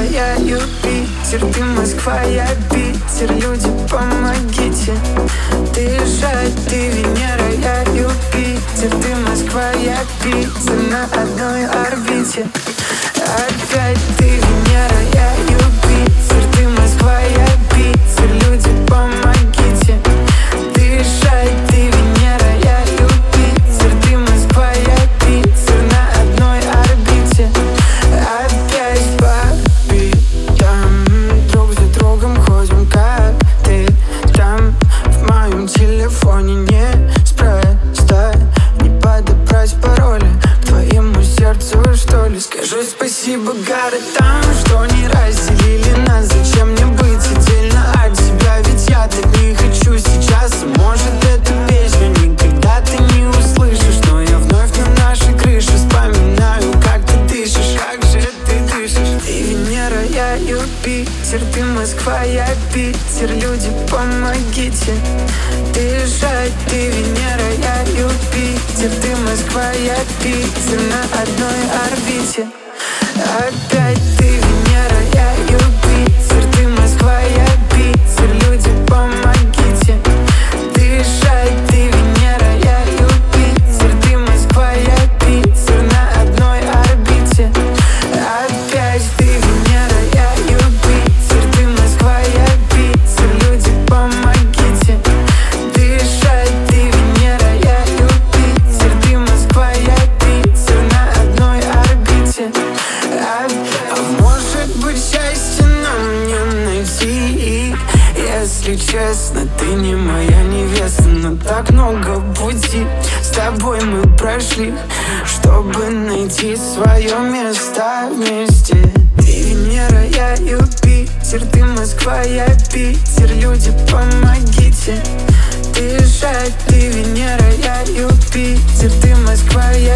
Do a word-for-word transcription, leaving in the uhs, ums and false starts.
я Юпитер, ты Москва, я Питер. Люди, помогите дышать. Ты Венера, я Юпитер, ты Москва, я Питер. На одной орбите. Опять ты Венера, я Юпитер, ты Москва, я Питер. Люди, помогите дышать. Ты Венера, я Юпитер, ты Москва, я Питер. На одной орбите. Опять по битам, друг за другом ходим, как ты там. В моем телефоне неспроста не подобрать пароли к твоему сердцу, что ли. Скажу спасибо городам, что не разделили нас. Зачем мне быть отдельно от тебя? Ведь я так не хочу сейчас. Может, эту песню никогда ты не услышишь, но я вновь на нашей крыше вспоминаю, как ты дышишь. Как же ты дышишь? Ты Венера, я Юпитер, ты Москва, я Питер. Люди, помогите дышать. Ты Венера, я Юпитер, ты Москва, я Питер. На одной орбите. Опять ты Венера, я Юпитер, ты Москва, я Питер. Люди, помогите дышать. Ты Венера, я Юпитер, ты Москва, я Питер. На одной орбите. Опять ты Венера, я Юпитер, ты Москва, я Питер. Люди, помогите дышать. Ты Венера, я Юпитер, ты Москва, я Питер. На одной орбите. А может быть, счастье нам не найти? Если честно, ты не моя невеста, но так много пути с тобой мы прошли, чтобы найти свое место вместе. Ты Венера, я Юпитер, ты Москва, я Питер. Люди, помогите дышать. Ты Венера, я Юпитер, ты Москва, я